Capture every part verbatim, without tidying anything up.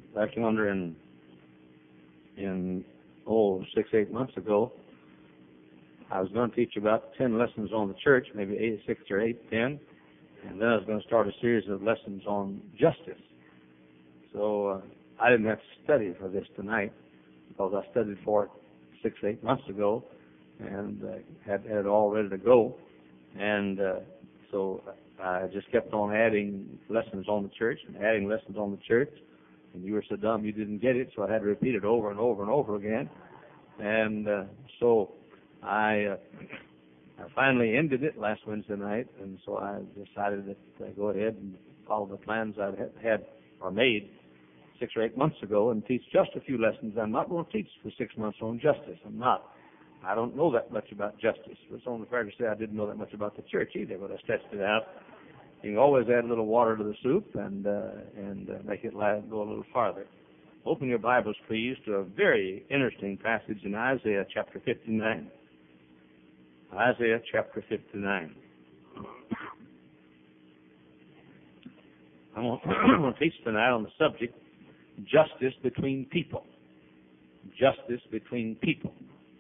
back yonder in, in oh, six, eight months ago, I was going to teach about ten lessons on the church, maybe eight, six or eight, ten, and then I was going to start a series of lessons on justice. So uh, I didn't have to study for this tonight because I studied for it six, eight months ago and uh, had, had it all ready to go. And uh, so I just kept on adding lessons on the church and adding lessons on the church. And you were so dumb you didn't get it, so I had to repeat it over and over and over again. And uh, so I, uh, I finally ended it last Wednesday night, and so I decided to uh, go ahead and follow the plans I had, had or made six or eight months ago and teach just a few lessons. I'm not going to teach for six months on justice. I'm not. I don't know that much about justice. It's only fair to say I didn't know that much about the church either, but I sketched it out. You can always add a little water to the soup and uh, and uh, make it go a little farther. Open your Bibles, please, to a very interesting passage in Isaiah chapter fifty-nine. Isaiah chapter fifty-nine. I'm going to teach tonight on the subject, justice between people. Justice between people.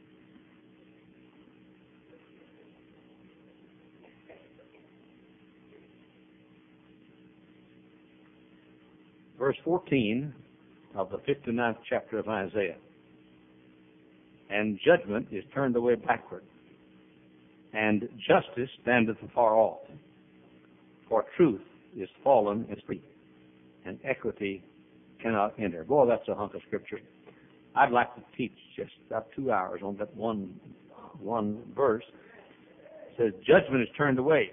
Verse fourteen of the fifty-ninth chapter of Isaiah. And judgment is turned away backward, and justice standeth afar off. For truth is fallen in street, and equity cannot enter. Boy, that's a hunk of scripture. I'd like to teach just about two hours on that one one verse. It says, judgment is turned away.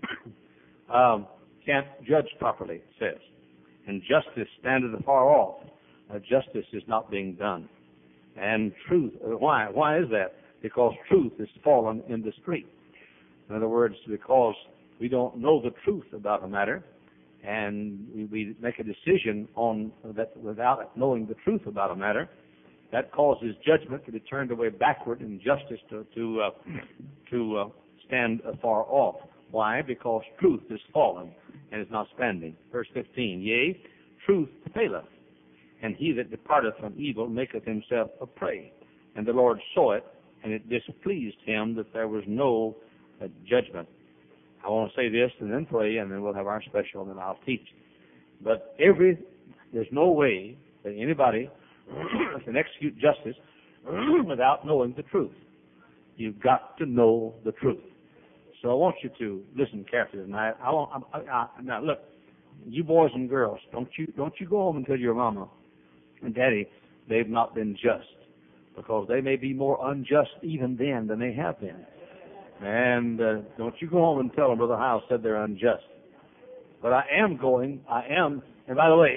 um, can't judge properly, it says. And justice standeth afar off. Uh, justice is not being done. And truth, uh, why? Why is that? Because truth is fallen in the street. In other words, because we don't know the truth about a matter, and we, we make a decision on that without knowing the truth about a matter, that causes judgment to be turned away backward and justice to to, uh, to uh, stand afar off. Why? Because truth is fallen and is not standing. Verse fifteen, yea, truth faileth, and he that departeth from evil maketh himself a prey. And the Lord saw it, and it displeased him that there was no uh, judgment. I want to say this and then pray, and then we'll have our special, and then I'll teach. But every there's no way that anybody can execute justice without knowing the truth. You've got to know the truth. So I want you to listen carefully tonight. I want, I, I, now look, you boys and girls, don't you don't you go home and tell your mama and daddy they've not been just, because they may be more unjust even then than they have been. And uh, don't you go home and tell them Brother Howell said they're unjust. But I am going, I am, and by the way,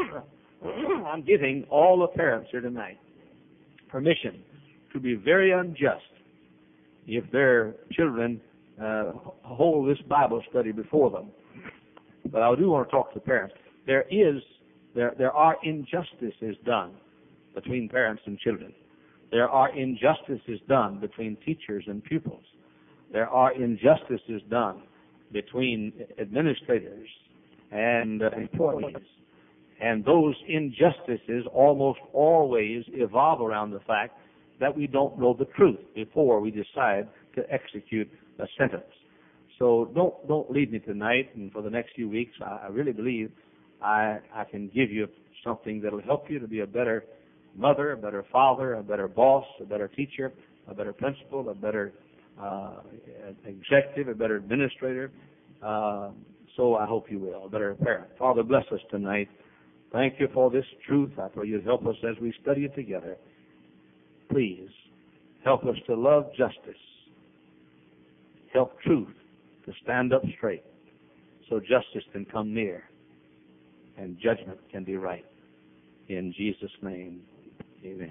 I'm giving all the parents here tonight permission to be very unjust if their children uh, hold this Bible study before them. But I do want to talk to the parents. There is, there, there are injustices done between parents and children. There are injustices done between teachers and pupils. There are injustices done between administrators and uh, employees. And those injustices almost always evolve around the fact that we don't know the truth before we decide to execute a sentence. So don't don't leave me tonight and for the next few weeks. I, I really believe I I can give you something that will help you to be a better mother, a better father, a better boss, a better teacher, a better principal, a better uh, executive, a better administrator. Uh, so I hope you will, a better parent. Father, bless us tonight. Thank you for this truth. I pray you help us as we study it together. Please help us to love justice. Help truth to stand up straight so justice can come near and judgment can be right. In Jesus' name, amen.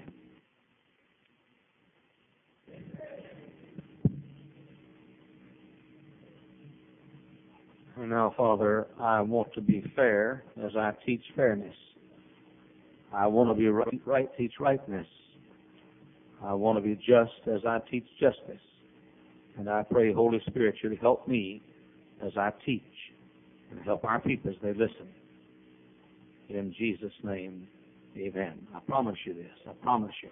And now, Father, I want to be fair as I teach fairness. I want to be right, right teach rightness. I want to be just as I teach justice. And I pray, Holy Spirit, you to help me as I teach and help our people as they listen. In Jesus' name, Amen. I promise you this. I promise you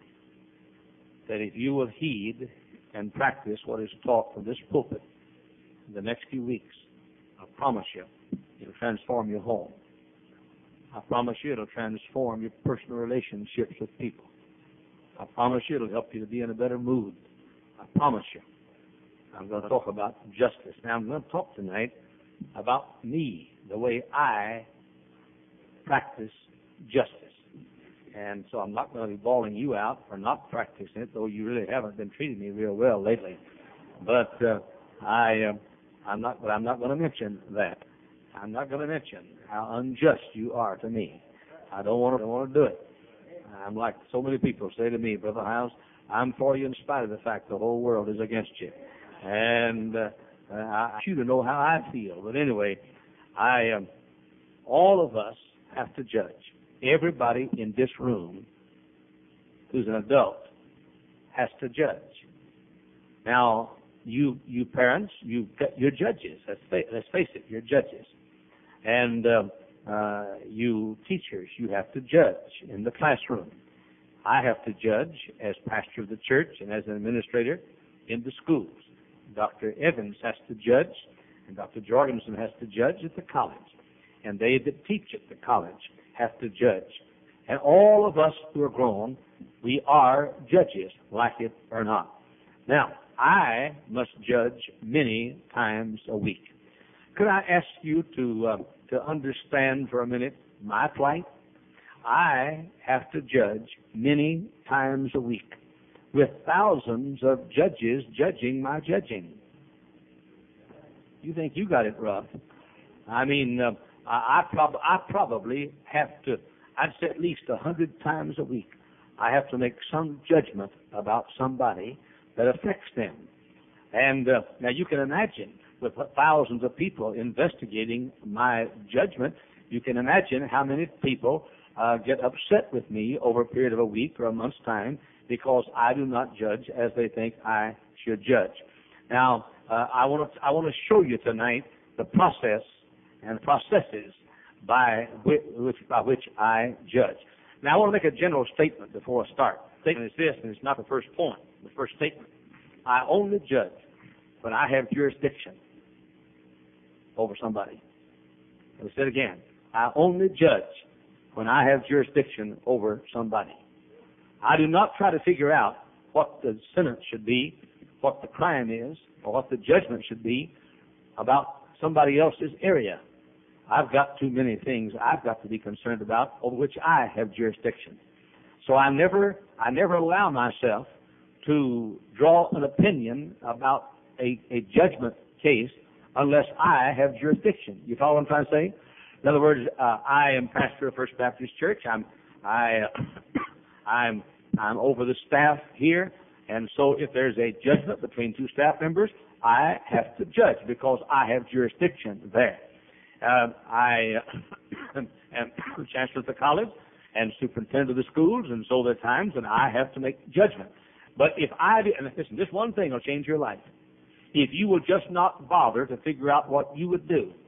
that if you will heed and practice what is taught from this pulpit in the next few weeks, I promise you it'll transform your home. I promise you it'll transform your personal relationships with people. I promise you it'll help you to be in a better mood. I promise you. I'm going to talk about justice. Now, I'm going to talk tonight about me, the way I practice justice. And so I'm not going to be bawling you out for not practicing it, though you really haven't been treating me real well lately. But uh, I, uh, I'm not. But I'm not going to mention that. I'm not going to mention how unjust you are to me. I don't want to. Don't want to do it. I'm like so many people say to me, Brother Hiles, I'm for you in spite of the fact the whole world is against you. And uh, I want you to know how I feel. But anyway, I, um, all of us have to judge. Everybody in this room who's an adult has to judge. Now, you you parents, you you're judges. Let's face, let's face it, you're judges. And uh, uh, you teachers, you have to judge in the classroom. I have to judge as pastor of the church and as an administrator in the schools. Doctor Evans has to judge, and Doctor Jorgensen has to judge at the college. And they that teach at the college have to judge. And all of us who are grown, we are judges, like it or not. Now, I must judge many times a week. Could I ask you to uh, to understand for a minute my plight? I have to judge many times a week, with thousands of judges judging my judging. You think you got it rough? I mean, uh, I, I, prob- I probably have to, I'd say at least a hundred times a week, I have to make some judgment about somebody that affects them. And uh, now you can imagine, with thousands of people investigating my judgment, you can imagine how many people uh, get upset with me over a period of a week or a month's time because I do not judge as they think I should judge. Now, uh, I want to I want to show you tonight the process and processes by which, which by which I judge. Now, I want to make a general statement before I start. The statement is this, and it's not the first point. The first statement: I only judge when I have jurisdiction over somebody. I'll say it again. I only judge when I have jurisdiction over somebody. I do not try to figure out what the sentence should be, what the crime is, or what the judgment should be about somebody else's area. I've got too many things I've got to be concerned about over which I have jurisdiction. So I never, I never allow myself to draw an opinion about a, a judgment case unless I have jurisdiction. You follow what I'm trying to say? In other words, uh, I am pastor of First Baptist Church. I'm, I, uh, I'm, I'm over the staff here, and so if there's a judgment between two staff members, I have to judge because I have jurisdiction there. Uh, I uh, am chancellor of the college and superintendent of the schools, and so there are times when I have to make judgment. But if I do, and listen, this one thing will change your life. If you will just not bother to figure out what you would do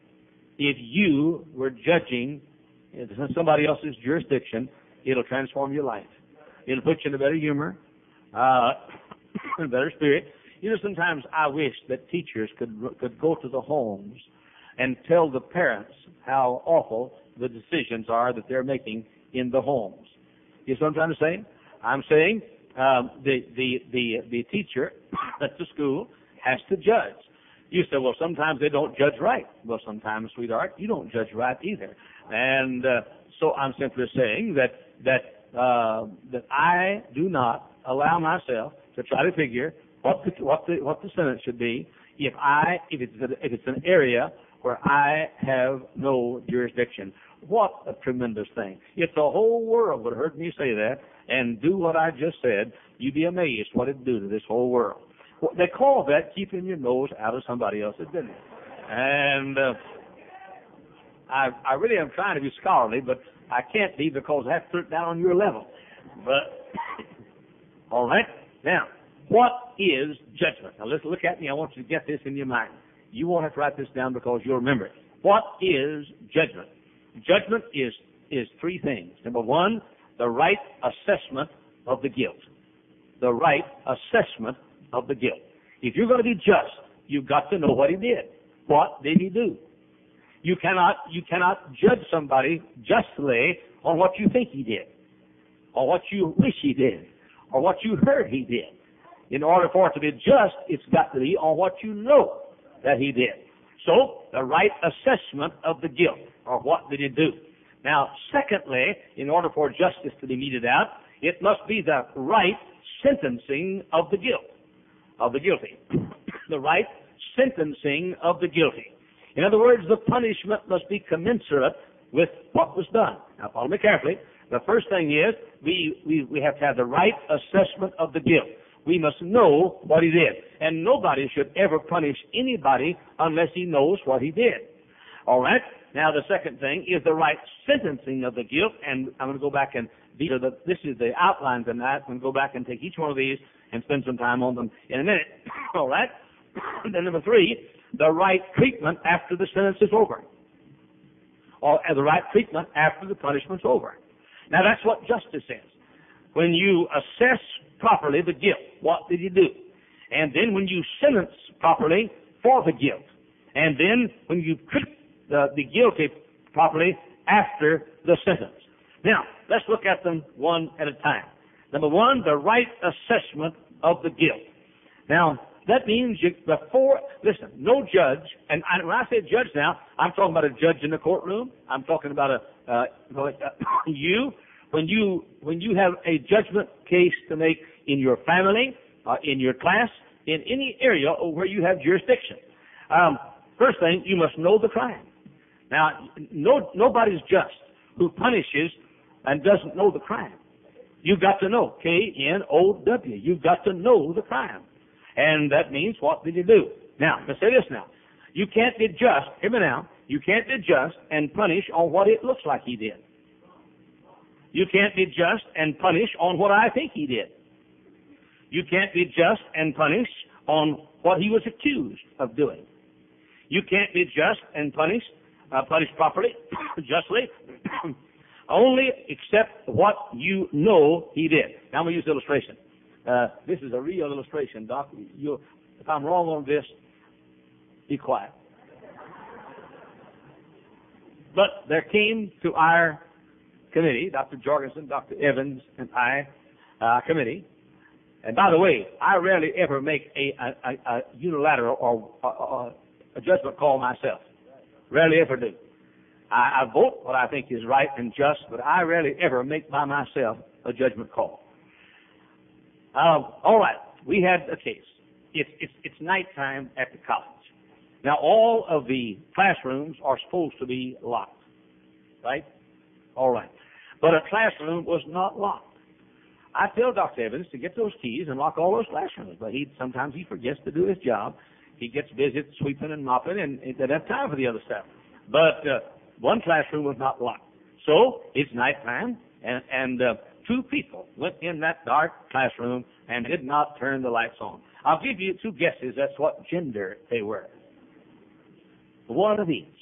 if you were judging in somebody else's jurisdiction, it'll transform your life. It'll put you in a better humor, uh, in a better spirit. You know, sometimes I wish that teachers could could go to the homes and tell the parents how awful the decisions are that they're making in the homes. You see what I'm trying to say? I'm saying um, the, the, the, the teacher at the school has to judge. You say, well, sometimes they don't judge right. Well, sometimes, sweetheart, you don't judge right either. And uh, so I'm simply saying that that uh, that I do not allow myself to try to figure what the what the what the sentence should be if I if it's if it's an area where I have no jurisdiction. What a tremendous thing! If the whole world would have heard me say that and do what I just said, you'd be amazed what it'd do to this whole world. They call that keeping your nose out of somebody else's business. And uh, I, I really am trying to be scholarly, but I can't be because I have to put it down on your level. But, all right. Now, what is judgment? Now, let's look at me. I want you to get this in your mind. You won't have to write this down because you'll remember it. What is judgment? Judgment is is three things. Number one, the right assessment of the guilt. The right assessment of the guilt. If you're going to be just, you've got to know what he did. What did he do? You cannot, you cannot judge somebody justly on what you think he did, or what you wish he did, or what you heard he did. In order for it to be just, it's got to be on what you know that he did. So, the right assessment of the guilt, or what did he do. Now, secondly, in order for justice to be meted out, it must be the right sentencing of the guilt, of the guilty. The right sentencing of the guilty. In other words, the punishment must be commensurate with what was done. Now, follow me carefully. The first thing is we, we, we have to have the right assessment of the guilt. We must know what he did. And nobody should ever punish anybody unless he knows what he did. All right? Now, the second thing is the right sentencing of the guilt. And I'm going to go back and, these are the, this is the outline tonight. I'm going to go back and take each one of these and spend some time on them in a minute. All right? Then number three, the right treatment after the sentence is over. Or the right treatment after the punishment's over. Now, that's what justice is. When you assess properly the guilt, what did he do? And then when you sentence properly for the guilt. And then when you treat the, the guilty properly after the sentence. Now, let's look at them one at a time. Number one, the right assessment of the guilt. Now, that means you, before, listen, no judge, and I, when I say judge now, I'm talking about a judge in the courtroom. I'm talking about a, uh, you, when you, when you have a judgment case to make in your family, uh, in your class, in any area where you have jurisdiction. Um, first thing, you must know the crime. Now, no, nobody's just who punishes and doesn't know the crime. You've got to know, K N O W. You've got to know the crime. And that means, what did you do? Now, let's say this now. You can't be just, hear me now, you can't be just and punish on what it looks like he did. You can't be just and punish on what I think he did. You can't be just and punish on what he was accused of doing. You can't be just and punish, uh, punish properly, justly, only except what you know he did. Now I'm going to use an illustration. Uh, this is a real illustration, Doc. You, if I'm wrong on this, be quiet. But there came to our committee, Doctor Jorgensen, Doctor Evans, and I, uh, committee. And by the way, I rarely ever make a, a, a unilateral or a, a judgment call myself. Rarely ever do. I, I vote what I think is right and just, but I rarely ever make by myself a judgment call. Um, all right, we had a case. It's, it's, it's nighttime at the college. Now, all of the classrooms are supposed to be locked, right? All right. But a classroom was not locked. I tell Doctor Evans to get those keys and lock all those classrooms, but he sometimes he forgets to do his job. He gets busy sweeping and mopping, and he doesn't have time for the other stuff. But uh, one classroom was not locked. So it's nighttime, and, and uh, two people went in that dark classroom and did not turn the lights on. I'll give you two guesses. That's what gender they were. One of each.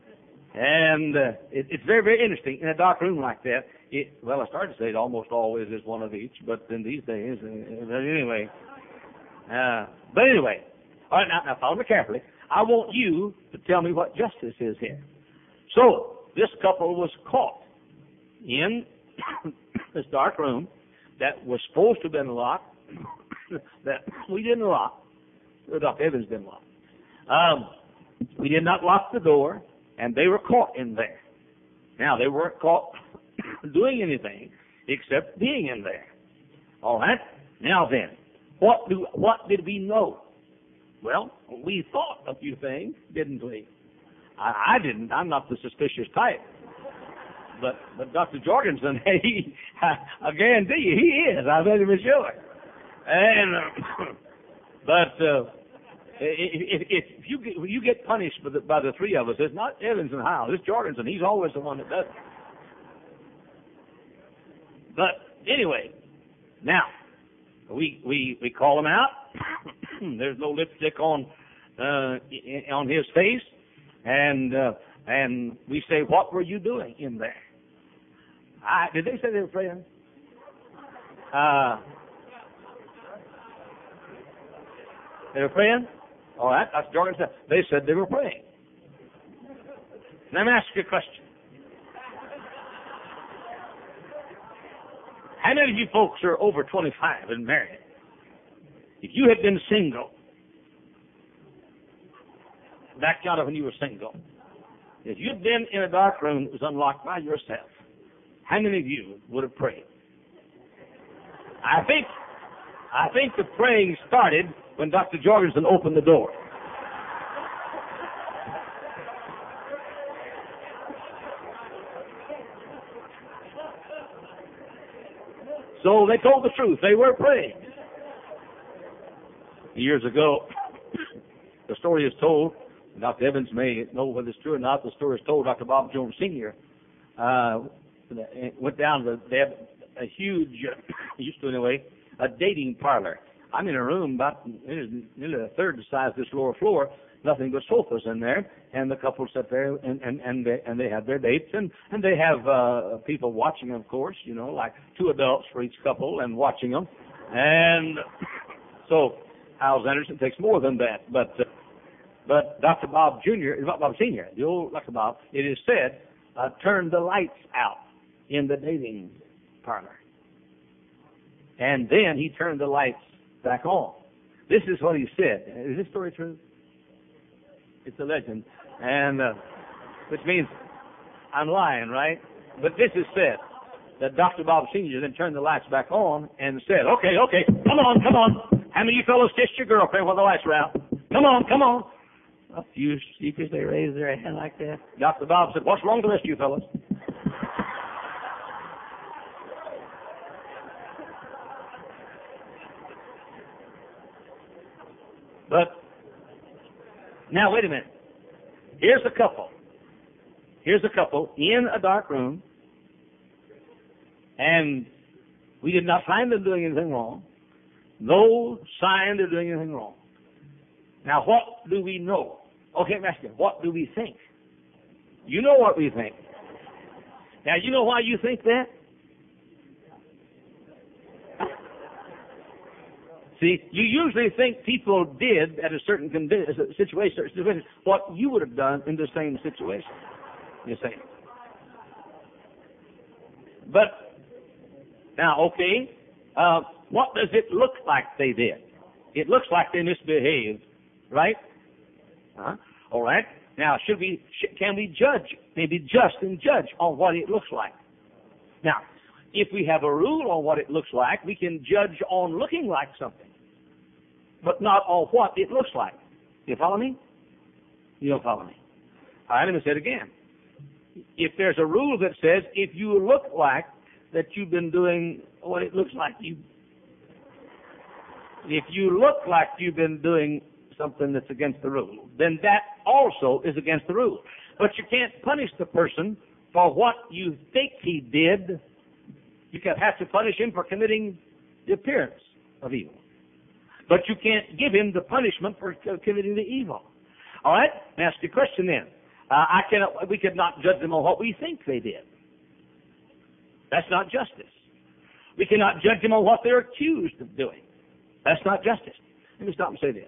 And uh, it, it's very, very interesting. In a dark room like that, it, well, I started to say it almost always is one of each, but in these days, uh, but anyway. Uh, but anyway, all right, now, now follow me carefully. I want you to tell me what justice is here. So, this couple was caught in this dark room that was supposed to have been locked, that we didn't lock, or Doctor Evans didn't lock. Um, we did not lock the door, and they were caught in there. Now, they weren't caught doing anything except being in there. All right? Now then, what do what did we know? Well, we thought a few things, didn't we? I, I didn't. I'm not the suspicious type. But but Doctor Jorgensen, he, I guarantee you, he is. I've had him assure. And uh, but uh, if, if, if you get, you get punished by the, by the three of us, it's not Evans and Howell. It's Jorgensen. He's always the one that does it. But anyway, now we we we call him out. There's no lipstick on uh, on his face, and uh, and we say, "What were you doing in there?" I, did they say they were praying? Uh, they were praying? All right, that's Jordan said. They said they were praying. Let me ask you a question. How many of you folks are over twenty-five and married? If you had been single, back out of when you were single, if you'd been in a dark room that was unlocked by yourself, how many of you would have prayed? I think, I think the praying started when Doctor Jorgensen opened the door. So they told the truth. They were praying. Years ago, the story is told, Doctor Evans may know whether it's true or not, the story is told, Doctor Bob Jones Senior uh, went down to, they had a huge, used to anyway, a dating parlor. I'm in a room about nearly a third the size of this lower floor, nothing but sofas in there, and the couple sat there and and and they, and they had their dates, and and they have uh, people watching them, of course, you know, like two adults for each couple and watching them, and so Howells Anderson takes more than that, but uh, but Doctor Bob Junior, not Bob Senior, the old Doctor Bob, it is said, uh, turned the lights out in the dating parlor, and then he turned the lights back on. This is what he said. Is this story true? It's a legend, and uh, which means I'm lying, right? But this is said that Doctor Bob Senior then turned the lights back on and said, "Okay, okay, come on, come on. How many of you fellows kissed your girlfriend while the lights were out? Come on, come on." A few seekers, they raised their hand like that. Doctor Bob said, "What's wrong with the rest of you fellows?" But now, wait a minute. Here's a couple. Here's a couple in a dark room, and we did not find them doing anything wrong. No sign of doing anything wrong. Now, what do we know? Okay, Master, what do we think? You know what we think. Now, you know why you think that? See, you usually think people did at a certain condi- situation, certain situation what you would have done in the same situation. You see. But, now, okay, uh, what does it look like they did? It looks like they misbehaved, right? Huh? All right. Now, should we? Sh- can we judge? Maybe just and judge on what it looks like. Now, if we have a rule on what it looks like, we can judge on looking like something, but not on what it looks like. You follow me? You don't follow me. All right, let me say it again. If there's a rule that says if you look like that you've been doing what it looks like you, if you look like you've been doing something that's against the rule, then that also is against the rule. But you can't punish the person for what you think he did. You can have to punish him for committing the appearance of evil. But you can't give him the punishment for committing the evil. All right? Now, ask you a question then. Uh, I cannot, we could not judge them on what we think they did. That's not justice. We cannot judge them on what they're accused of doing. That's not justice. Let me stop and say this.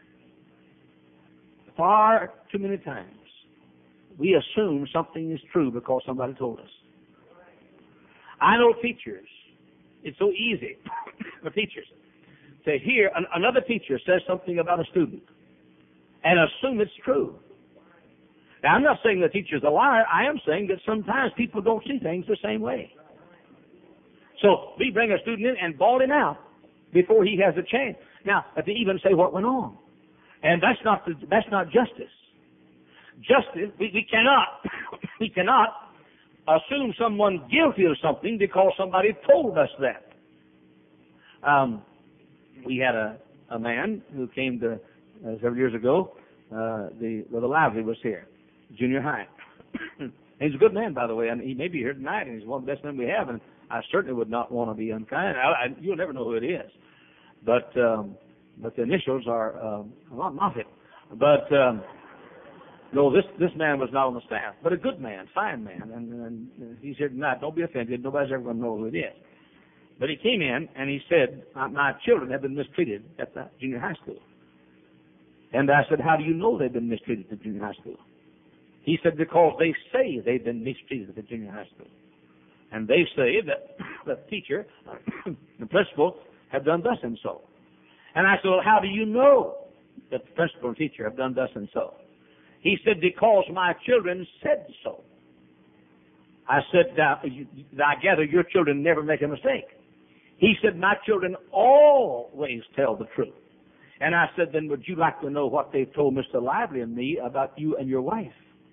Far too many times, we assume something is true because somebody told us. I know teachers. It's so easy for teachers to hear an, another teacher says something about a student and assume it's true. Now, I'm not saying the teacher's a liar. I am saying that sometimes people don't see things the same way. So we bring a student in and bawl him out before he has a chance. Now, if they even say what went on. And that's not the, that's not justice. Justice, we, we cannot we cannot assume someone guilty of something because somebody told us that. Um, we had a, a man who came to uh, several years ago. Uh, the well, the Lively was here, junior high. He's a good man, by the way, and he may be here tonight, and he's one of the best men we have. And I certainly would not want to be unkind. I, I, you'll never know who it is, but um, but the initials are uh, not Moffitt. But um, No, this this man was not on the staff, but a good man, fine man. And, and he said, "No, don't be offended. Nobody's ever going to know who it is." But he came in and he said, my, my children have been mistreated at the junior high school. And I said, "How do you know they've been mistreated at the junior high school?" He said, "Because they say they've been mistreated at the junior high school. And they say that the teacher, the principal, have done thus and so." And I said, "Well, how do you know that the principal and teacher have done thus and so?" He said, "Because my children said so." I said, uh, you, "I gather your children never make a mistake." He said, "My children always tell the truth." And I said, "Then would you like to know what they've told Mister Lively and me about you and your wife?"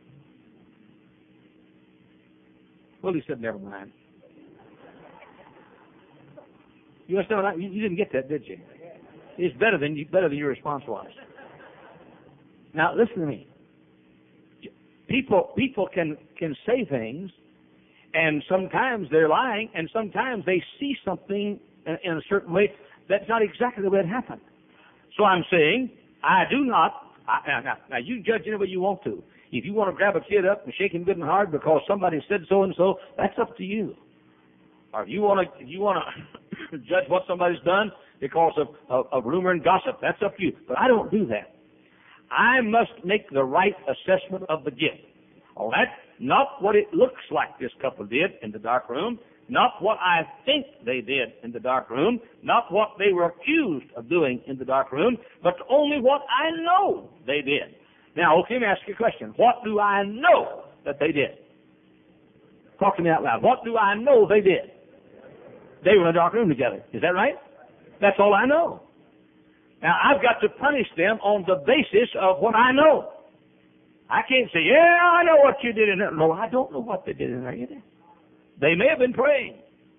Well, he said, "Never mind." You understand what I, you, you didn't get that, did you? It's better than you, better than your response was. Now, listen to me. People, people can, can say things, and sometimes they're lying, and sometimes they see something in, in a certain way that's not exactly the way it happened. So I'm saying, I do not, I, now, now you judge any way you want to. If you want to grab a kid up and shake him good and hard because somebody said so and so, that's up to you. Or if you want to, if you want to judge what somebody's done because of, of, of rumor and gossip, that's up to you. But I don't do that. I must make the right assessment of the gift. All right? Not what it looks like this couple did in the dark room, not what I think they did in the dark room, not what they were accused of doing in the dark room, but only what I know they did. Now, okay, let me ask you a question. What do I know that they did? Talk to me out loud. What do I know they did? They were in a dark room together. Is that right? That's all I know. Now, I've got to punish them on the basis of what I know. I can't say, "Yeah, I know what you did in there." No, I don't know what they did in there either. They may have been praying.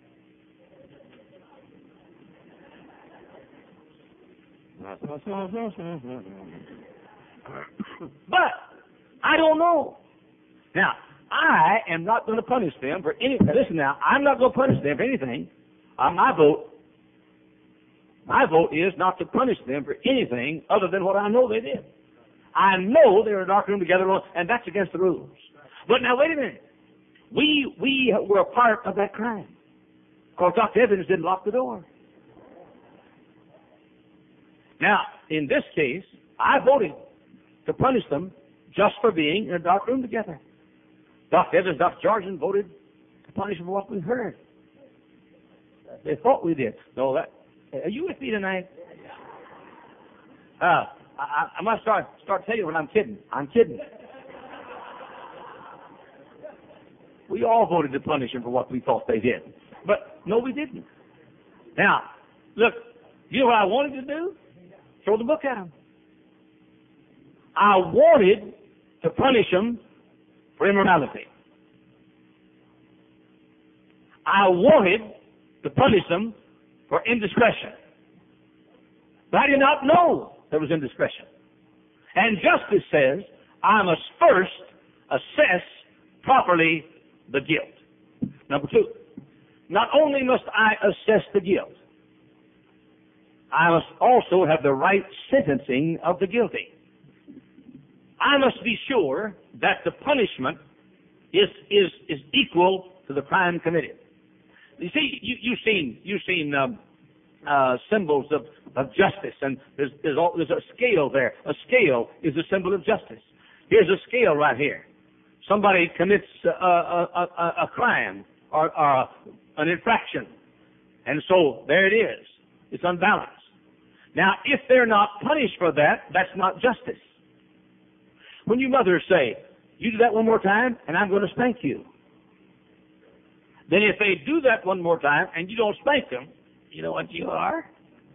But I don't know. Now, I am not going to punish them for any. Listen now, I'm not going to punish them for anything. Uh, my vote, my vote is not to punish them for anything other than what I know they did. I know they were in a dark room together, and that's against the rules. But now, wait a minute. We we were a part of that crime because Doctor Evans didn't lock the door. Now, in this case, I voted to punish them just for being in a dark room together. Doctor Evans, Doctor Jordan voted to punish them for what we heard. They thought we did. No, that. Are you with me tonight? Uh, I, I must start start telling you when I'm kidding. I'm kidding. We all voted to punish them for what we thought they did. But no, we didn't. Now, look, you know what I wanted to do? Throw the book at them. I wanted to punish them for immorality. I wanted to punish them for indiscretion. But I did not know there was indiscretion. And justice says I must first assess properly the guilt. Number two, not only must I assess the guilt, I must also have the right sentencing of the guilty. I must be sure that the punishment is is is equal to the crime committed. You see, you, you've seen you've seen um, uh, symbols of, of justice, and there's there's, all, there's a scale there. A scale is a symbol of justice. Here's a scale right here. Somebody commits a, a, a, a crime or, or an infraction, and so there it is. It's unbalanced. Now, if they're not punished for that, that's not justice. When you mothers say, "You do that one more time, and I'm going to spank you," then if they do that one more time and you don't spank them, you know what you are?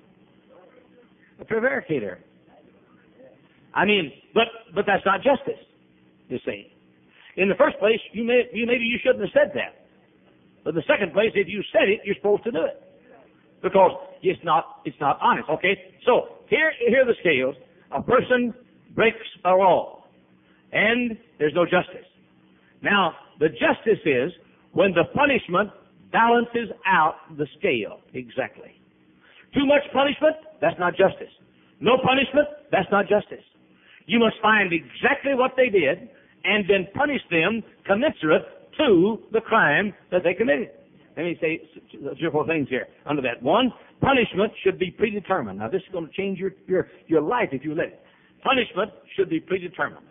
A prevaricator. I mean, but but that's not justice, you see. In the first place, you may you maybe you shouldn't have said that. But in the second place, if you said it, you're supposed to do it. Because it's not it's not honest. Okay? So here here are the scales. A person breaks a law, and there's no justice. Now, the justice is when the punishment balances out the scale exactly. Too much punishment, that's not justice. No punishment, that's not justice. You must find exactly what they did and then punish them commensurate to the crime that they committed. Let me say three or four things here under that. One, punishment should be predetermined. Now, this is going to change your, your, your life if you let it. Punishment should be predetermined.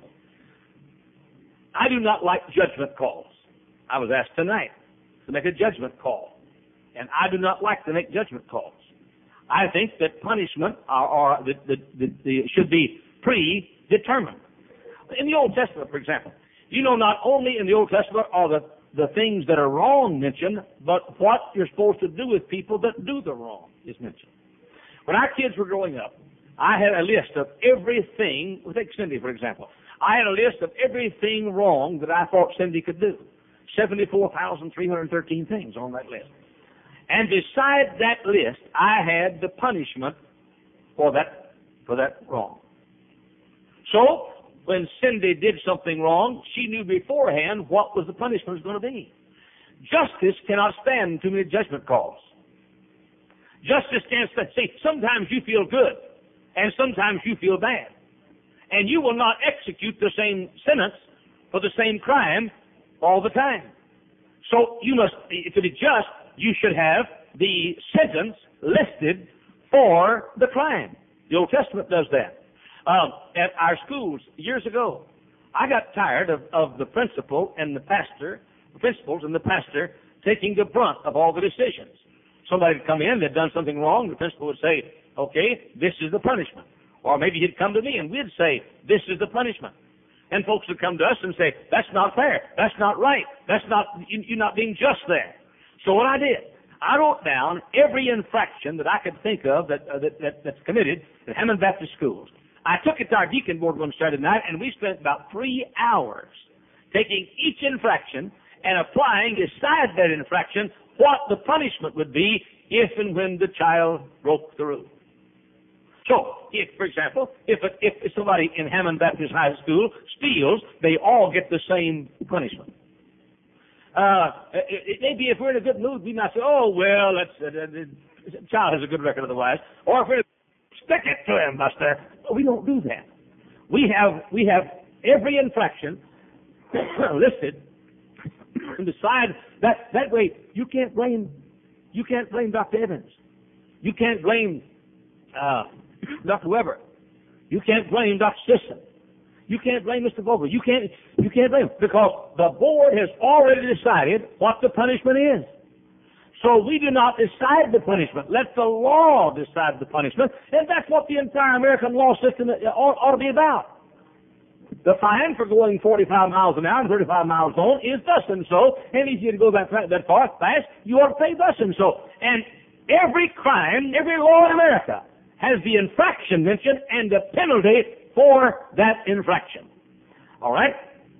I do not like judgment calls. I was asked tonight to make a judgment call, and I do not like to make judgment calls. I think that punishment are, are the, the, the, the, should be predetermined. In the Old Testament, for example, you know, not only in the Old Testament are the, the things that are wrong mentioned, but what you're supposed to do with people that do the wrong is mentioned. When our kids were growing up, I had a list of everything. We'll take Cindy, for example. I had a list of everything wrong that I thought Cindy could do. seventy-four thousand three hundred thirteen things on that list. And beside that list, I had the punishment for that, for that wrong. So, when Cindy did something wrong, she knew beforehand what was the punishment was going to be. Justice cannot stand too many judgment calls. Justice can't stand. See, sometimes you feel good, and sometimes you feel bad. And you will not execute the same sentence for the same crime all the time. So you must, to be just, you should have the sentence listed for the crime. The Old Testament does that. Um, at our schools years ago, I got tired of, of the principal and the pastor, the principals and the pastor taking the brunt of all the decisions. Somebody would come in, they'd done something wrong, the principal would say, okay, this is the punishment. Or maybe he'd come to me and we'd say, this is the punishment. And folks would come to us and say, that's not fair, that's not right, that's not, you, you're not being just there. So what I did, I wrote down every infraction that I could think of that, uh, that, that that's committed at Hammond Baptist Schools. I took it to our deacon board one Saturday night, and we spent about three hours taking each infraction and applying beside that infraction what the punishment would be if and when the child broke the rule. So, if, for example, if, a, if somebody in Hammond Baptist High School steals, they all get the same punishment. Uh, it, it may be if we're in a good mood, we might say, oh, well, that's, uh, the, the child has a good record otherwise. Or if we're stick it to him, Buster. We don't do that. We have we have every infraction listed and decide that that way you can't blame you can't blame Doctor Evans. You can't blame uh, Doctor Weber. You can't blame Doctor Sisson. You can't blame Mister Vogel. You can't you can't blame him because the board has already decided what the punishment is. So we do not decide the punishment. Let the law decide the punishment. And that's what the entire American law system ought, ought to be about. The fine for going forty-five miles an hour and thirty-five miles on is thus and so. And if you go that, that far fast, you ought to pay thus and so. And every crime, every law in America has the infraction mentioned and the penalty for that infraction. All right?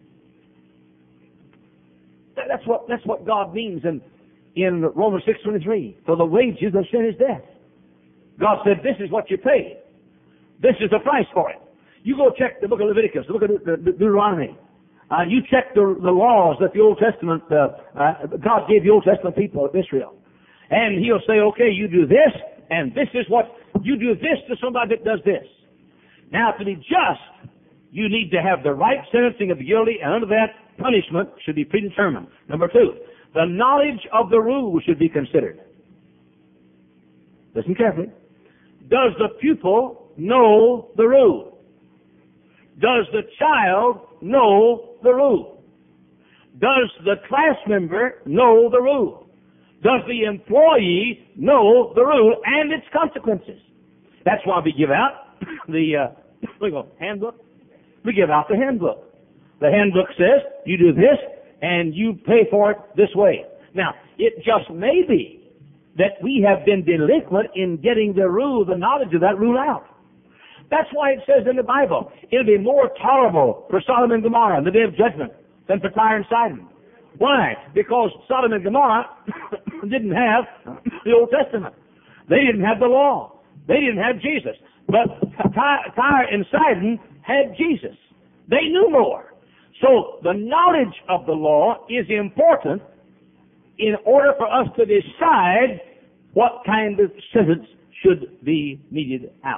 That's what, that's what God means in in Romans six twenty-three. For the wages of sin is death. God said, this is what you pay. This is the price for it. You go check the book of Leviticus, the book of De- De- Deuteronomy. Uh, you check the, the laws that the Old Testament, uh, uh, God gave the Old Testament people of Israel. And he'll say, okay, you do this, and this is what, you do this to somebody that does this. Now, to be just, you need to have the right sentencing of the guilty, and under that, punishment should be predetermined. Number two, the knowledge of the rule should be considered. Listen carefully. Does the pupil know the rule? Does the child know the rule? Does the class member know the rule? Does the employee know the rule and its consequences? That's why we give out the uh, we go, handbook. We give out the handbook. The handbook says, you do this, and you pay for it this way. Now, it just may be that we have been delinquent in getting the rule, the knowledge of that rule out. That's why it says in the Bible, it'll be more tolerable for Sodom and Gomorrah in the day of judgment than for Tyre and Sidon. Why? Because Sodom and Gomorrah didn't have the Old Testament. They didn't have the law. They didn't have Jesus. But Tyre and Sidon had Jesus. They knew more. So the knowledge of the law is important in order for us to decide what kind of sentence should be meted out.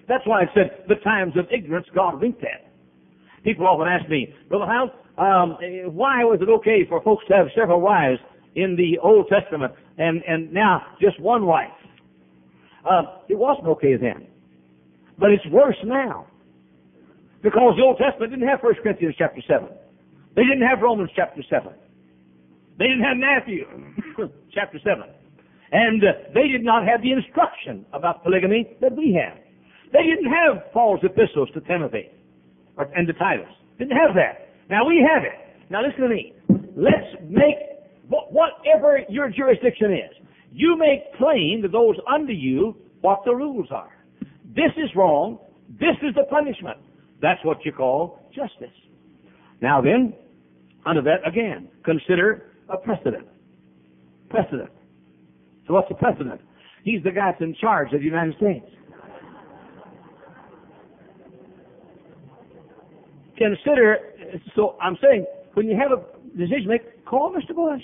That's why it said the times of ignorance God winked at. People often ask me, Brother Howell, um, why was it okay for folks to have several wives in the Old Testament and, and now just one wife? Uh, it wasn't okay then. But it's worse now. Because the Old Testament didn't have First Corinthians chapter seven. They didn't have Romans chapter seven. They didn't have Matthew chapter seven. And uh, they did not have the instruction about polygamy that we have. They didn't have Paul's epistles to Timothy or, and to Titus. Didn't have that. Now we have it. Now listen to me. Let's make, whatever your jurisdiction is, you make plain to those under you what the rules are. This is wrong. This is the punishment. That's what you call justice. Now then, under that, again, consider a precedent. Precedent. So what's the precedent? He's the guy that's in charge of the United States. Consider, so I'm saying, when you have a decision make, call Mister Bush.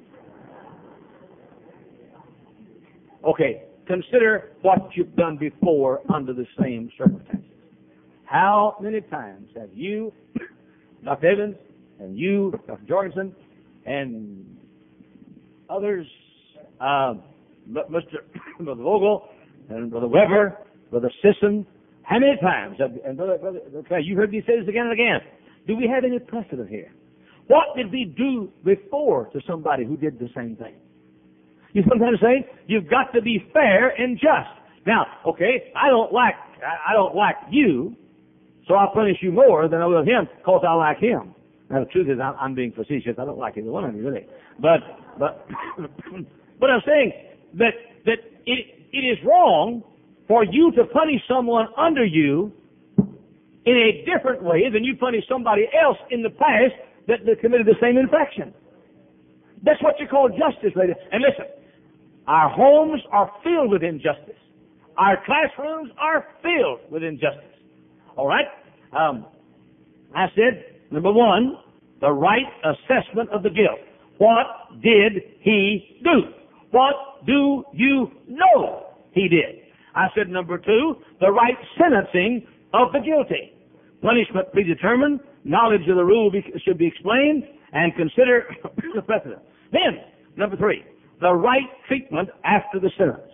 Okay, consider what you've done before under the same circumstances. How many times have you, Doctor Evans, and you, Doctor Jorgensen, and others, uh, Mister Brother Vogel, and Brother Weber, Brother Sisson, how many times, have, and Brother, Brother, okay, you heard me say this again and again, do we have any precedent here? What did we do before to somebody who did the same thing? You sometimes say, you've got to be fair and just. Now, okay, I don't like, I don't like you, so I'll punish you more than I will him because I like him. Now, the truth is, I'm, I'm being facetious. I don't like either one of you, really. But, but, but I'm saying that, that it, it is wrong for you to punish someone under you in a different way than you punish somebody else in the past that, that committed the same infraction. That's what you call justice, ladies. And listen, our homes are filled with injustice. Our classrooms are filled with injustice. All right? Um, I said, number one, the right assessment of the guilt. What did he do? What do you know he did? I said, number two, the right sentencing of the guilty. Punishment predetermined, knowledge of the rule be, should be explained, and consider the precedent. Then, number three, the right treatment after the sentence.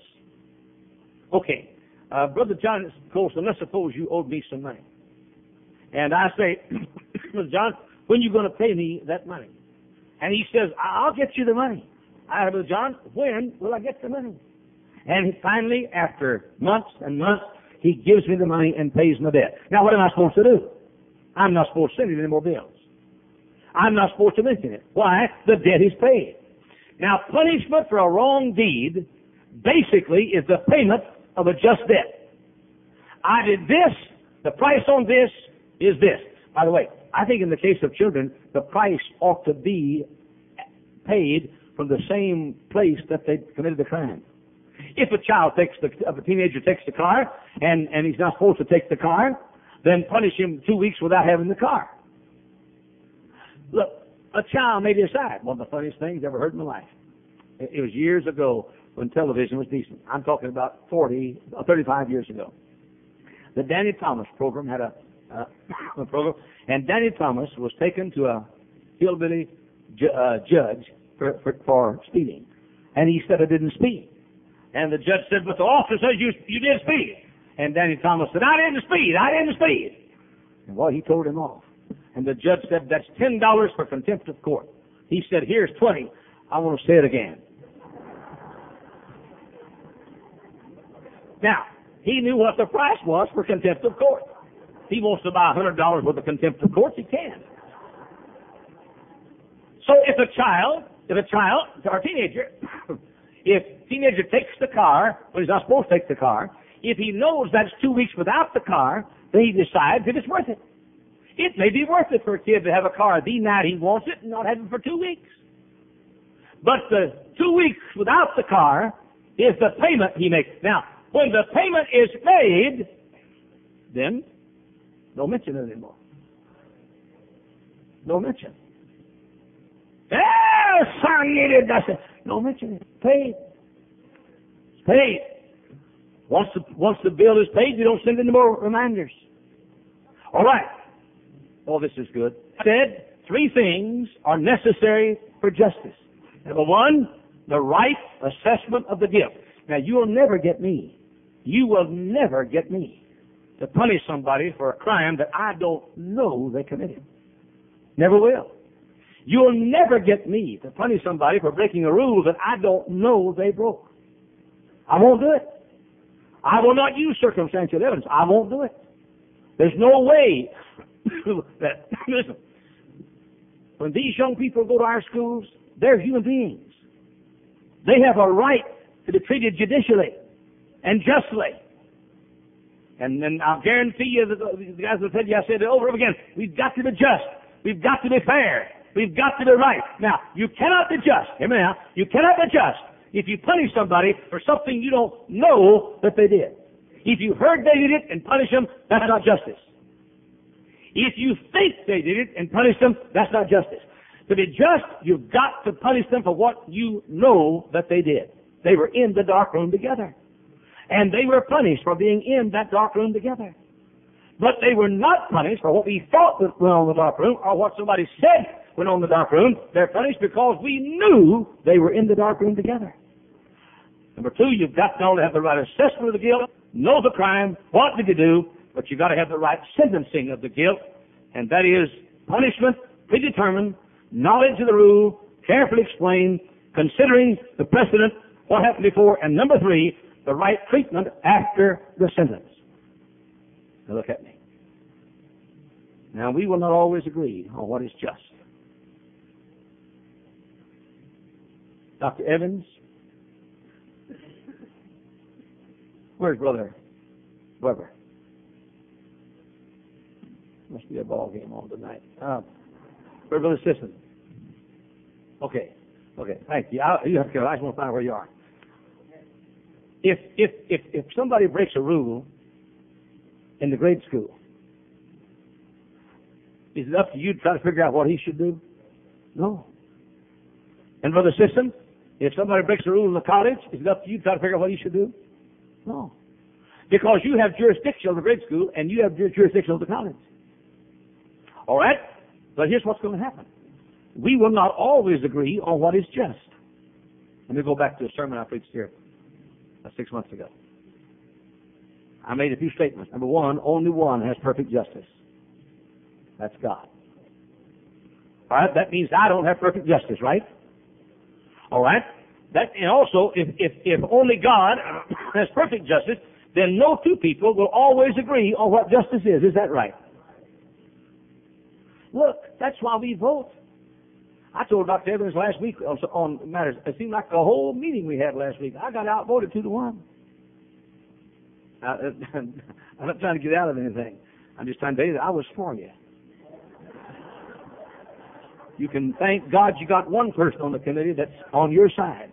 Okay, uh, Brother John Colson, let's suppose you owed me some money. And I say, Brother John, when are you going to pay me that money? And he says, I'll get you the money. I said, Brother John, when will I get the money? And he finally, after months and months, he gives me the money and pays my debt. Now, what am I supposed to do? I'm not supposed to send him any more bills. I'm not supposed to mention it. Why? The debt is paid. Now, punishment for a wrong deed basically is the payment of a just debt. I did this, the price on this is this. By the way, I think in the case of children, the price ought to be paid from the same place that they committed the crime. If a child takes the, if a teenager takes the car and, and he's not supposed to take the car, then punish him two weeks without having the car. Look, a child may decide, one of the funniest things I ever heard in my life. It, it was years ago when television was decent. I'm talking about forty, thirty-five years ago. The Danny Thomas program had a, uh, a program, and Danny Thomas was taken to a hillbilly ju- uh, judge for, for, for speeding. And he said, I didn't speed. And the judge said, but the officer says you, you did speed. And Danny Thomas said, I didn't speed, I didn't speed. And well, he told him off. And the judge said, that's ten dollars for contempt of court. He said, here's twenty. I want to say it again. Now, he knew what the price was for contempt of court. He wants to buy one hundred dollars worth of contempt of court, he can. So if a child, if a child, or a teenager, if a teenager takes the car when he's not supposed to take the car, if he knows that's two weeks without the car, then he decides if it's worth it. It may be worth it for a kid to have a car the night he wants it and not have it for two weeks. But the two weeks without the car is the payment he makes. Now, when the payment is made, then don't mention it anymore. Don't mention. Ah, son needed that. Don't mention it. Paid. It's paid. Once the, once the bill is paid, you don't send any more reminders. All right. Oh, this is good. I said three things are necessary for justice. Number one, the right assessment of the guilt. Now, you'll never get me. You will never get me to punish somebody for a crime that I don't know they committed. Never will. You'll never get me to punish somebody for breaking a rule that I don't know they broke. I won't do it. I will not use circumstantial evidence. I won't do it. There's no way that, listen, when these young people go to our schools, they're human beings. They have a right to be treated judicially and justly. And then I'll guarantee you that the guys will tell you, I said it over and over again, we've got to be just. We've got to be fair. We've got to be right. Now, you cannot be just. Hear me now. You cannot be just if you punish somebody for something you don't know that they did. If you heard they did it and punish them, that's not justice. If you think they did it and punish them, that's not justice. To be just, you've got to punish them for what you know that they did. They were in the dark room together. And they were punished for being in that dark room together. But they were not punished for what we thought went on in the dark room or what somebody said went on in the dark room. They're punished because we knew they were in the dark room together. Number two, you've got not only have the right assessment of the guilt, know the crime, what did you do, but you've got to have the right sentencing of the guilt, and that is punishment predetermined, knowledge of the rule, carefully explained, considering the precedent, what happened before, and number three, the right treatment after the sentence. Now look at me. Now we will not always agree on what is just. Doctor Evans, where's Brother Weber? Must be a ball game on tonight. Uh, where's Brother Sisson? Okay, okay, thank you. I, you have to go. I just want to find out where you are. If if if if somebody breaks a rule in the grade school, is it up to you to try to figure out what he should do? No. And Brother Sisson, if somebody breaks a rule in the college, is it up to you to try to figure out what he should do? No. Because you have jurisdiction of the grade school and you have jurisdiction of the college. All right? But here's what's going to happen. We will not always agree on what is just. Let me go back to a sermon I preached here uh, six months ago. I made a few statements. Number one, only one has perfect justice. That's God. All right? That means I don't have perfect justice, right? All right? That, and also, if, if, if only God has perfect justice, then no two people will always agree on what justice is. Is that right? Look, that's why we vote. I told Doctor Evans last week on, on matters, it seemed like the whole meeting we had last week, I got outvoted two to one. I, I'm not trying to get out of anything. I'm just trying to tell you that I was for you. You can thank God you got one person on the committee that's on your side.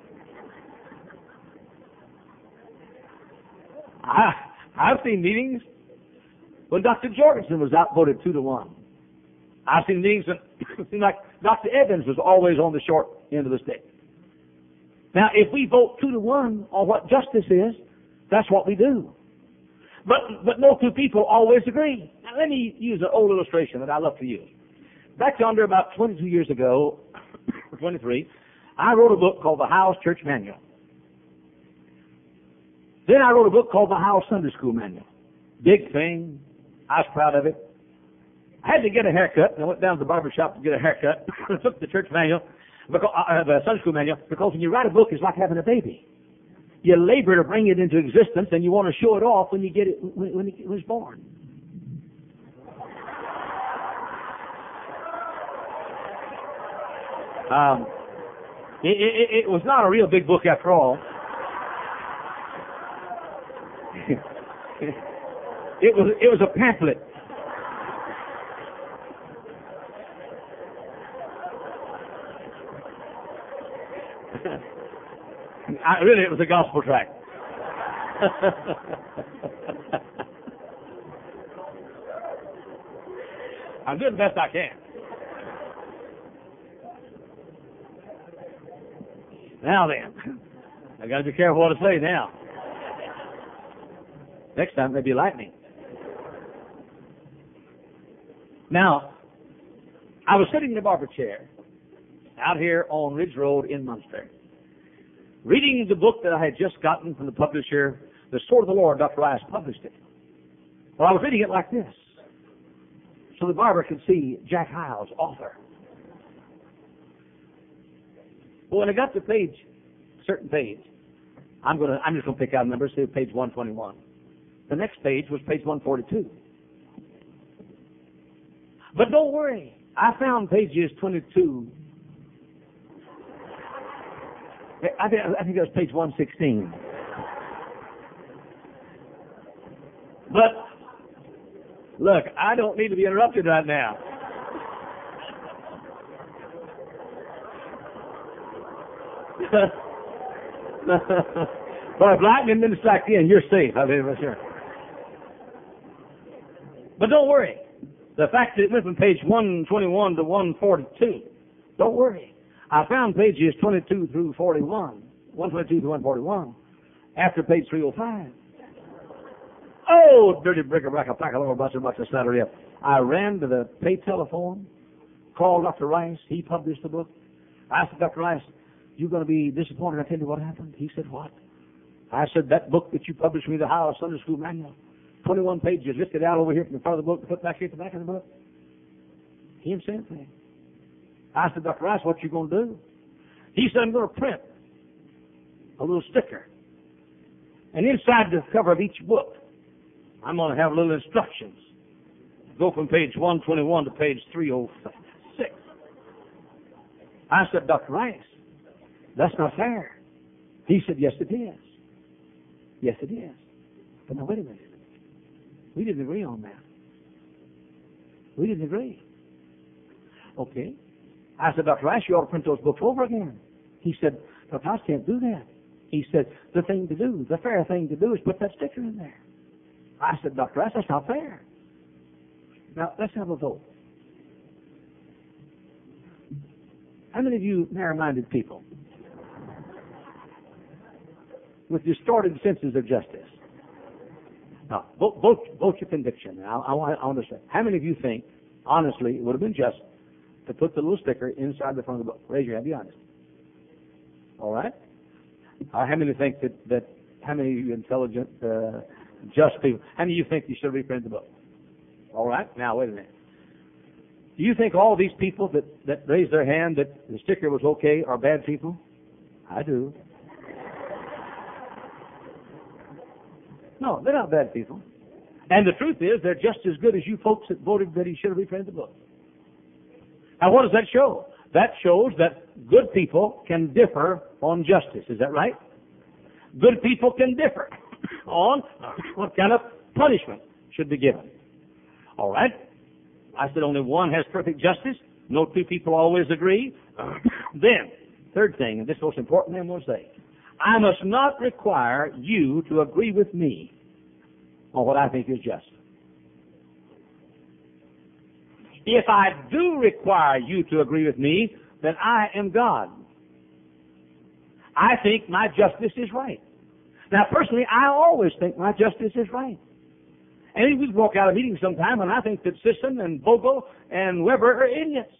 I, I've seen meetings when Doctor Jorgensen was outvoted two to one. I've seen meetings when it seemed like Doctor Evans was always on the short end of the stick. Now, if we vote two to one on what justice is, that's what we do. But but no two people always agree. Now, let me use an old illustration that I love to use. Back yonder about twenty-two years ago, twenty-three, I wrote a book called The House Church Manual. Then I wrote a book called The House Sunday School Manual. Big thing. I was proud of it. I had to get a haircut, and I went down to the barber shop to get a haircut. I took the church manual, because, uh, the Sunday School Manual, because when you write a book, it's like having a baby. You labor to bring it into existence, and you want to show it off when you get it when, when it was born. Um, it, it, it was not a real big book after all. It was it was a pamphlet. I, really, it was a gospel tract. I'm doing the best I can. Now then, I got to be careful what to say now. Next time, maybe lightning. Now, I was sitting in a barber chair out here on Ridge Road in Munster, reading the book that I had just gotten from the publisher, The Sword of the Lord. Doctor Rice published it. Well, I was reading it like this, so the barber could see Jack Hyles, author. Well, when I got to page, certain page, I'm gonna, I'm just gonna pick out a number, say page one twenty-one. The next page was page one forty-two. But don't worry, I found pages twenty-two. I think, I think that was page one sixteen. But look, I don't need to be interrupted right now. But if lightning didn't strike in, you're safe. I mean, sure. But don't worry. The fact that it went from page one twenty-one to one forty-two, don't worry. I found pages twenty-two through forty-one, one twenty-two to one forty-one, after page three oh five. Oh, dirty brick-a-brack, a pack of little bunch of bucks of Saturday up. I ran to the pay telephone, called Doctor Rice. He published the book. I asked Doctor Rice, "You going to be disappointed? I tell you what happened." He said, "What?" I said, "That book that you published me, the Howell Sunday School Manual, twenty-one pages, lifted out over here from the front of the book to put back here at the back of the book." He didn't say anything. I said, "Doctor Rice, what you going to do?" He said, "I'm going to print a little sticker. And inside the cover of each book, I'm going to have little instructions. Go from page one twenty-one to page three oh six. I said, "Doctor Rice, that's not fair." He said, "Yes, it is. Yes, it is. But now, wait a minute. We didn't agree on that. We didn't agree." Okay. I said, "Doctor Rice, you ought to print those books over again." He said, "Doctor Rice, can't do that." He said, "The thing to do, the fair thing to do is put that sticker in there." I said, "Doctor Rice, that's not fair." Now, let's have a vote. How many of you narrow-minded people with distorted senses of justice? Now, vote, vote, vote your conviction. I, I, want, I want to say, how many of you think, honestly, it would have been just to put the little sticker inside the front of the book? Raise your hand, be honest. All right? Uh, how many think that, that, how many of you intelligent, uh, just people, how many of you think you should reprint the book? All right? Now, wait a minute. Do you think all these people that, that raised their hand that the sticker was okay are bad people? I do. No, they're not bad people. And the truth is, they're just as good as you folks that voted that he should have reprinted the book. Now, what does that show? That shows that good people can differ on justice. Is that right? Good people can differ on what kind of punishment should be given. All right? I said only one has perfect justice. No two people always agree. Then, third thing, and this is most important thing I'm going to say, I must not require you to agree with me on what I think is just. If I do require you to agree with me, then I am God. I think my justice is right. Now, personally, I always think my justice is right. And we walk out of a meeting sometime, and I think that Sisson and Bogle and Weber are idiots.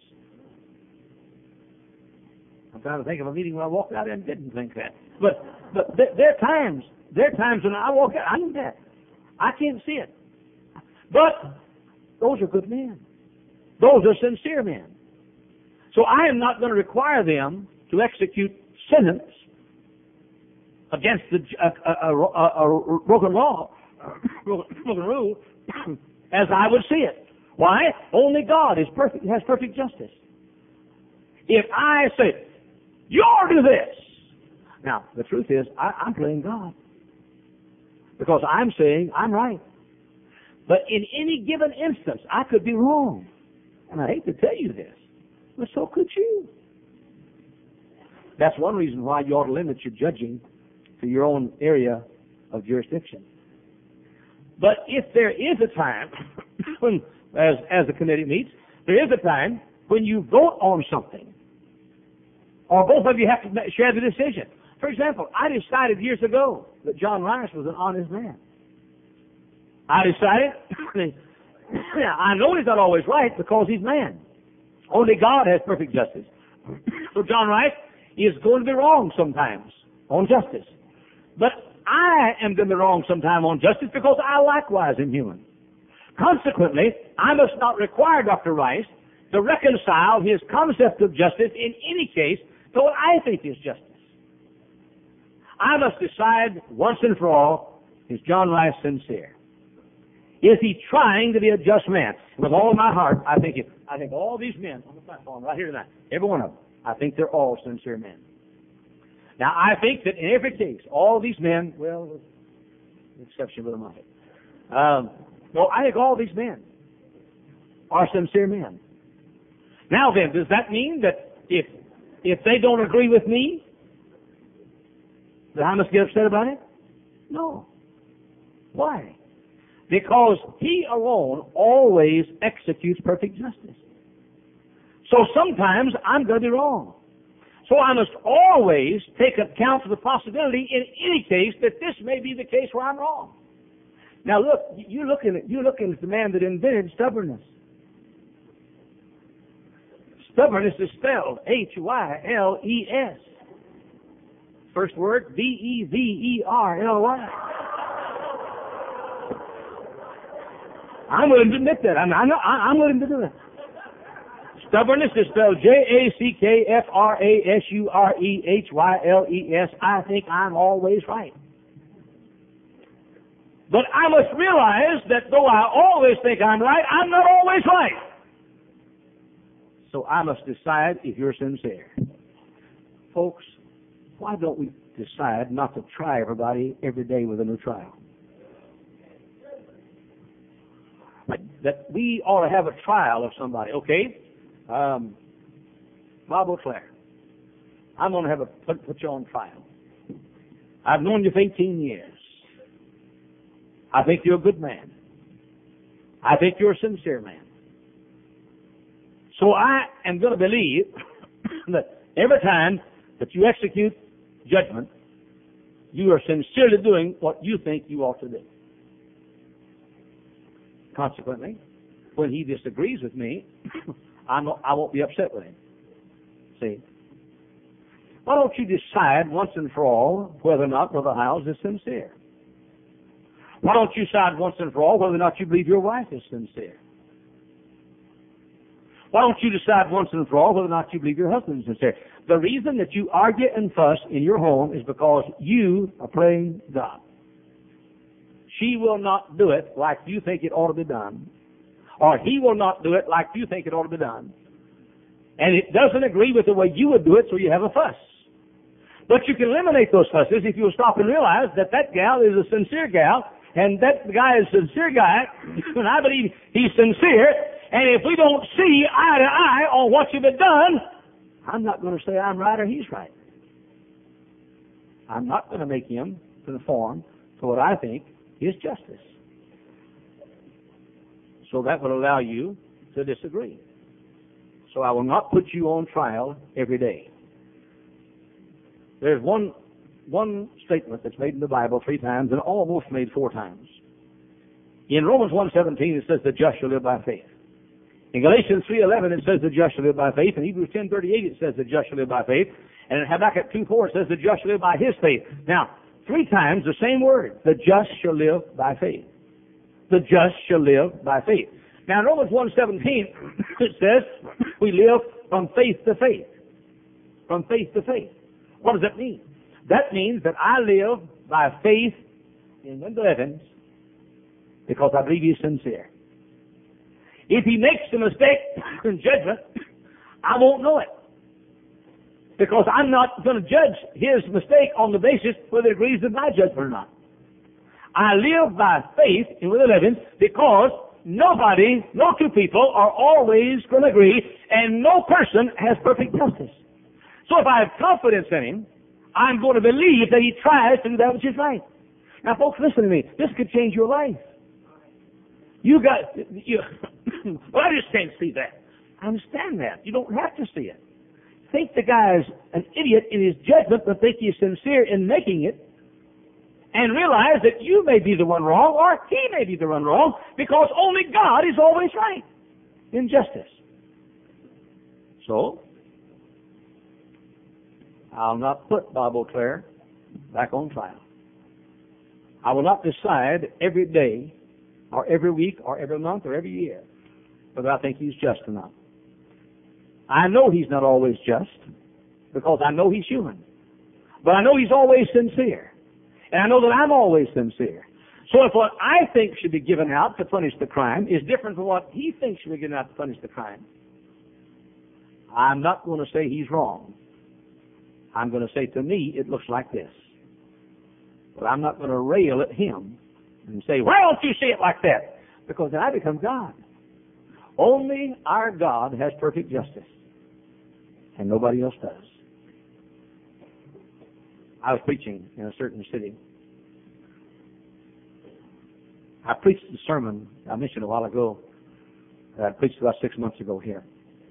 I'm trying to think of a meeting where I walked out and didn't think that. But but there, there are times, there are times when I walk out, I know that. I can't see it. But those are good men. Those are sincere men. So I am not going to require them to execute sentence against the, a, a, a, a broken law, broken rule, as I would see it. Why? Only God is perfect, has perfect justice. If I say, "You ought to do this," now the truth is, I, I'm playing God because I'm saying I'm right. But in any given instance, I could be wrong, and I hate to tell you this, but so could you. That's one reason why you ought to limit your judging to your own area of jurisdiction. But if there is a time, when, as, as the committee meets, there is a time when you vote on something, or both of you have to share the decision. For example, I decided years ago that John Rice was an honest man. I decided, I know he's not always right because he's man. Only God has perfect justice. So John Rice is going to be wrong sometimes on justice. But I am going to be wrong sometime on justice because I likewise am human. Consequently, I must not require Doctor Rice to reconcile his concept of justice in any case to what I think is justice. I must decide once and for all, is John Rice sincere? Is he trying to be a just man? With all my heart, I think it, I think all these men on the platform right here tonight, every one of them, I think they're all sincere men. Now, I think that in every case, all these men, well, with the exception of the Moffat, um, well, I think all these men are sincere men. Now then, does that mean that if if they don't agree with me, that I must get upset about it? No. Why? Because he alone always executes perfect justice. So sometimes I'm going to be wrong. So I must always take account of the possibility in any case that this may be the case where I'm wrong. Now look, you're looking at, you're looking at the man that invented stubbornness. Stubbornness is spelled H Y L E S. First word, B E V E R L Y. I'm willing to admit that. I'm, I'm, I'm willing to do that. Stubbornness is spelled J A C K F R A S U R E H Y L E S. I think I'm always right. But I must realize that though I always think I'm right, I'm not always right. So I must decide if you're sincere. Folks, why don't we decide not to try everybody every day with a new trial? That we ought to have a trial of somebody. Okay, um, Bob O'Clair, I'm going to have a put, put you on trial. I've known you for eighteen years. I think you're a good man. I think you're a sincere man. So I am going to believe that every time that you execute judgment, you are sincerely doing what you think you ought to do. Consequently, when he disagrees with me, I'm not, I won't be upset with him. See? Why don't you decide once and for all whether or not Brother Hiles is sincere? Why don't you decide once and for all whether or not you believe your wife is sincere? Why don't you decide once and for all whether or not you believe your husband is sincere? The reason that you argue and fuss in your home is because you are playing God. She will not do it like you think it ought to be done. Or he will not do it like you think it ought to be done. And it doesn't agree with the way you would do it, so you have a fuss. But you can eliminate those fusses if you'll stop and realize that that gal is a sincere gal, and that guy is a sincere guy, and I believe he's sincere, and if we don't see eye to eye on what you've done, I'm not going to say I'm right or he's right. I'm not going to make him conform to what I think is justice. So that will allow you to disagree. So I will not put you on trial every day. There's one one statement that's made in the Bible three times and almost made four times. In Romans one seventeen it says the just shall live by faith. In Galatians three eleven it says the just shall live by faith. In Hebrews ten thirty-eight it says the just shall live by faith. And in Habakkuk two four it says the just shall live by his faith. Now, three times the same word. The just shall live by faith. The just shall live by faith. Now in Romans one seventeen it says we live from faith to faith. From faith to faith. What does that mean? That means that I live by faith in Wendell Evans because I believe he's sincere. If he makes a mistake in judgment, I won't know it. Because I'm not going to judge his mistake on the basis whether it agrees with my judgment or not. I live by faith in Wendell Evans because nobody, no two people are always going to agree, and no person has perfect justice. So if I have confidence in him, I'm going to believe that he tries to do that which is right. Now, folks, listen to me. This could change your life. You got, you, well, I just can't see that. I understand that. You don't have to see it. Think the guy's an idiot in his judgment, but think he's sincere in making it. and realize that you may be the one wrong or he may be the one wrong, because only God is always right in justice. So, I'll not put Bob O'Clair back on trial. I will not decide every day or every week or every month or every year whether I think he's just or not. I know he's not always just because I know he's human. But I know he's always sincere. And I know that I'm always sincere. So if what I think should be given out to punish the crime is different from what he thinks should be given out to punish the crime, I'm not going to say he's wrong. I'm going to say, to me, it looks like this. But I'm not going to rail at him and say, why don't you see it like that? Because then I become God. Only our God has perfect justice. And nobody else does. I was preaching in a certain city. I preached the sermon I mentioned a while ago that I preached about six months ago here.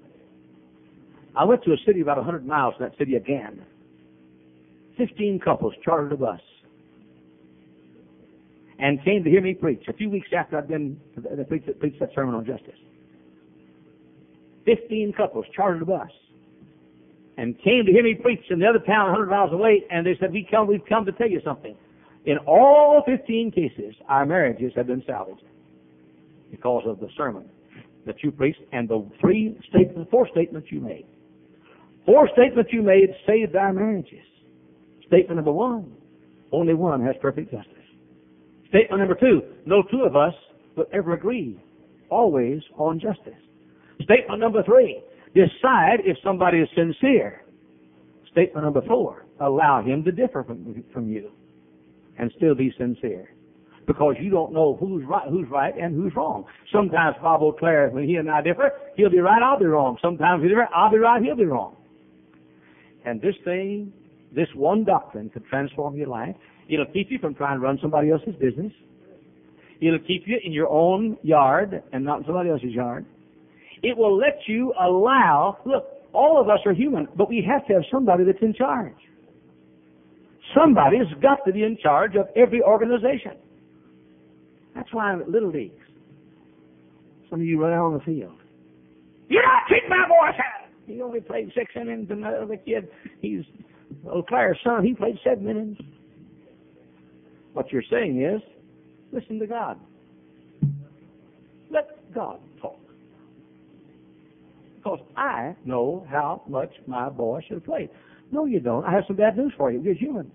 I went to a city about one hundred miles from that city again. Fifteen couples chartered a bus and came to hear me preach a few weeks after I'd been to preach, preached that sermon on justice. Fifteen couples chartered a bus and came to hear me preach in the other town one hundred miles away, and they said, we come, we've come to tell you something. In all fifteen cases, our marriages have been salvaged because of the sermon that you preached and the three statements, four statements you made. Four statements you made saved our marriages. Statement number one, only one has perfect justice. Statement number two, no two of us will ever agree always on justice. Statement number three, decide if somebody is sincere. Statement number four, allow him to differ from, from you and still be sincere. Because you don't know who's right, who's right and who's wrong. Sometimes Bob O'Clair, when he and I differ, he'll be right, I'll be wrong. Sometimes we differ, I'll be right, he'll be wrong. And this thing, this one doctrine could transform your life. It'll keep you from trying to run somebody else's business. It'll keep you in your own yard and not in somebody else's yard. It will let you allow, look, all of us are human, but we have to have somebody that's in charge. Somebody's got to be in charge of every organization. That's why I'm at Little Leagues. Some of you run out on the field. You're not kicking my boy's hat. He only played six innings, and the other kid, he's O'Clair's son, he played seven innings. What you're saying is, listen to God. Let God talk. Because I know how much my boy should have played. No, you don't. I have some bad news for you. You're human.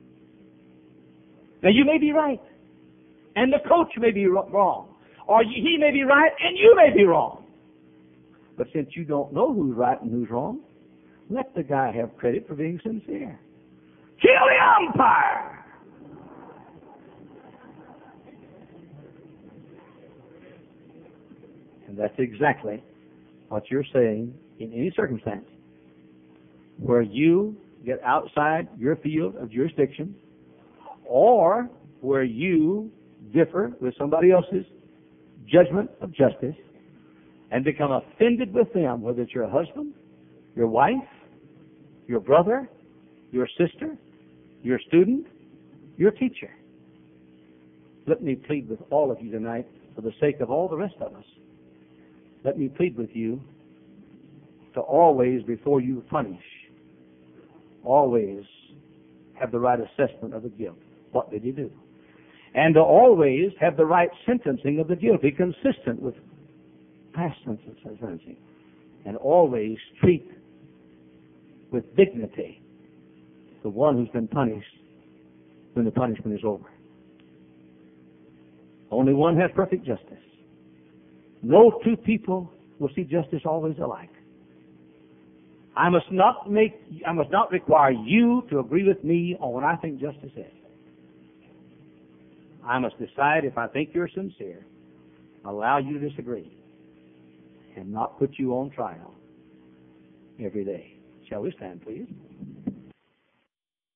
Now, you may be right. And the coach may be wrong. Or he may be right and you may be wrong. But since you don't know who's right and who's wrong, let the guy have credit for being sincere. Kill the umpire! And that's exactly what you're saying in any circumstance where you get outside your field of jurisdiction or where you differ with somebody else's judgment of justice and become offended with them, whether it's your husband, your wife, your brother, your sister, your student, your teacher. Let me plead with all of you tonight for the sake of all the rest of us. Let me plead with you to always, before you punish, always have the right assessment of the guilt. What did you do? And to always have the right sentencing of the guilty, consistent with past sentencing. And always treat with dignity the one who's been punished when the punishment is over. Only one has perfect justice. No two people will see justice always alike. I must not make, I must not require you to agree with me on what I think justice is. I must decide if I think you're sincere, allow you to disagree, and not put you on trial every day. Shall we stand, please?